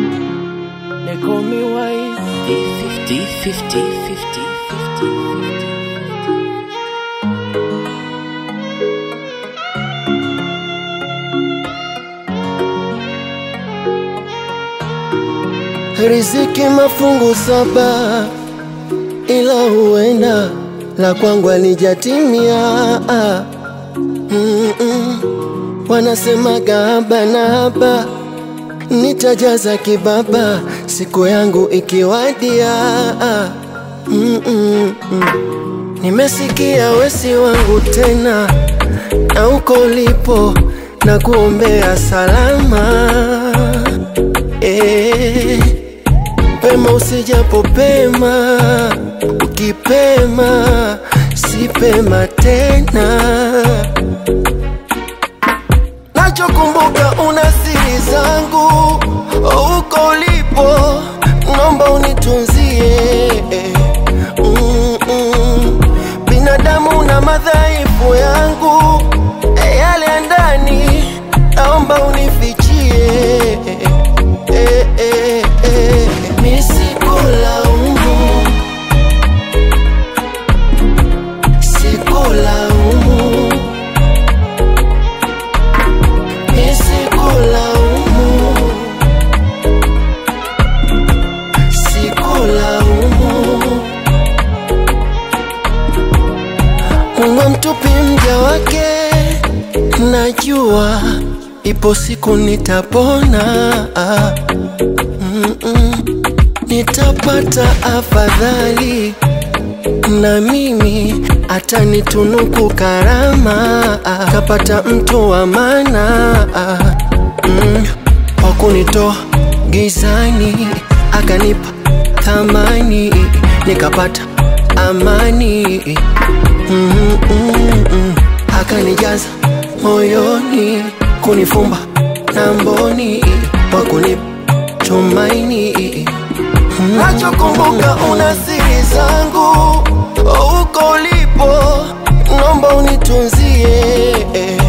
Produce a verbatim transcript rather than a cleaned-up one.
They call me wise. fifty, fifty, fifty, fifty. Riziki mafungu saba, ila huenda la kwangu alijatimia. mm -mm. Wanasema gaba na haba, nitajaza kibaba siku yangu ikiwadia. mm -mm -mm. Nimesikia wesi wangu tena, na uko lipo na kuombea salama. eh. Pema usijapo pema, ukipema si pema tena. Nachokumbuka una siri zangu, uko ulipo naomba unitunzie. mm -mm. Binadamu na madhaifu yangu, yale ya ndani naomba unifichie. eh, eh, eh. Sikulaumu, sikulaumu, sikulaumu, sikulaumu. Mungu mtupi mja wake, najua ipo siku nitapona. mm -mm. Nitapata afadhali, na mimi atanitunuku karama. Kapata mtu wa maana, mm, wakunitoa gizani, akanipa thamani, nikapata amani. mm -mm -mm. Akanijaza moyoni, kunifumba na mboni, wakunipa tumaini. Nachokumbuka una siri zangu, uko ulipo naomba unitunzie.